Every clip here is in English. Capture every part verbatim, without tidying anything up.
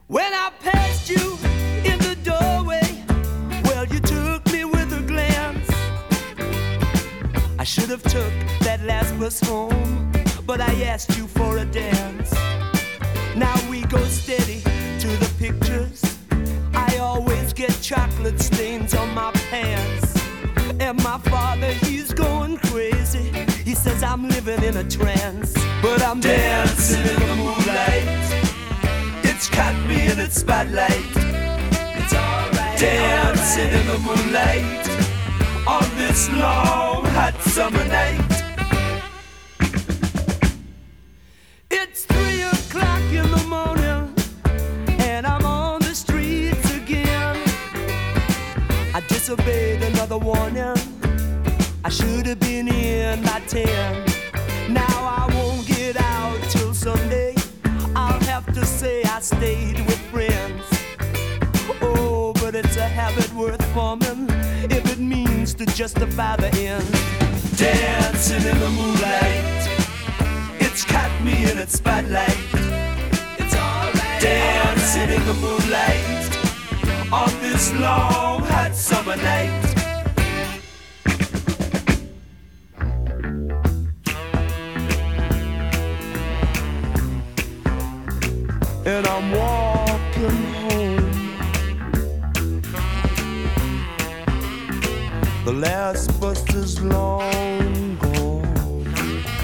When I passed you in the doorway, well, you took me with a glance. I should have took that last bus home, but I asked you for a dance. Now we go steady to the pictures. I always get chocolate stains on my pants. And my father, he's going crazy. He says I'm living in a trance. But I'm dancing in the moonlight. It's caught me in its spotlight. It's alright. Dancing in the moonlight on this long hot summer night. It's three o'clock in the morning and I'm on the streets again. I disobeyed another warning. I should have been in by ten. Now I won't get out till Sunday. I'll have to say I stayed with friends. Oh, but it's a habit worth forming if it means to justify the end. Dancing in the moonlight, it's caught me in its spotlight. It's alright. Dancing in the moonlight on this long hot summer night. And I'm walking home. The last bus is long gone,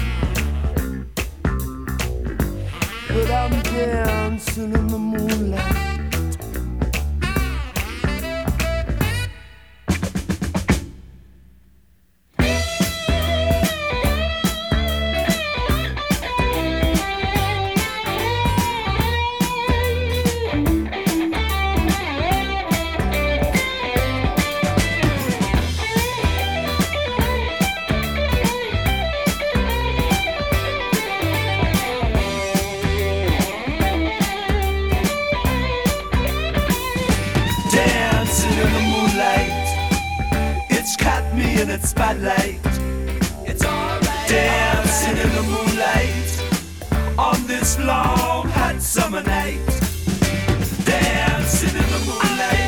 but I'm dancing in the moonlight. In its spotlight, it's alright. Dancing in the moonlight on this long hot summer night. Dancing in the moonlight.